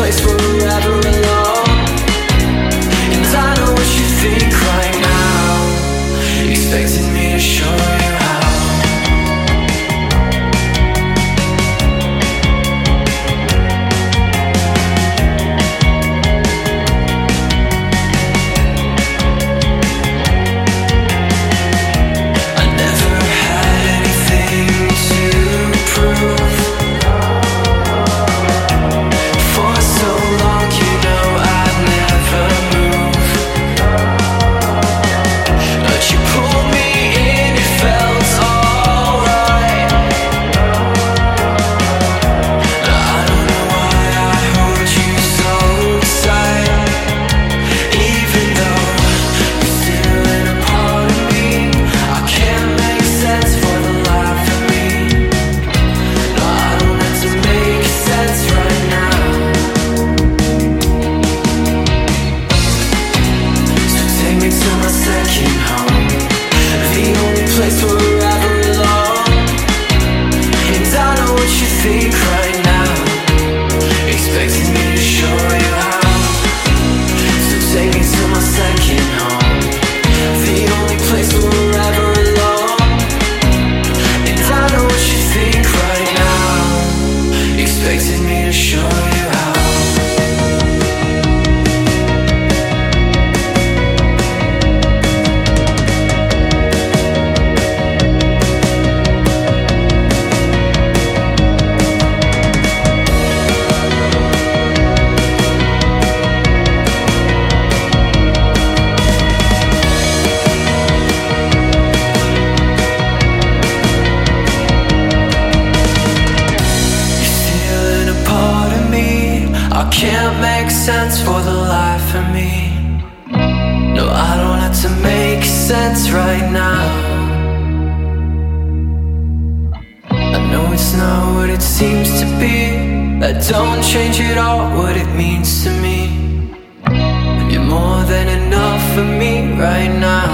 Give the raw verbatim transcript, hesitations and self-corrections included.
place forever alone. And I know what you think right now, expecting me to show you how. Can't make sense for the life of me. No, I don't have to make sense right now. I know it's not what it seems to be. That don't change at all what it means to me. And you're more than enough for me right now.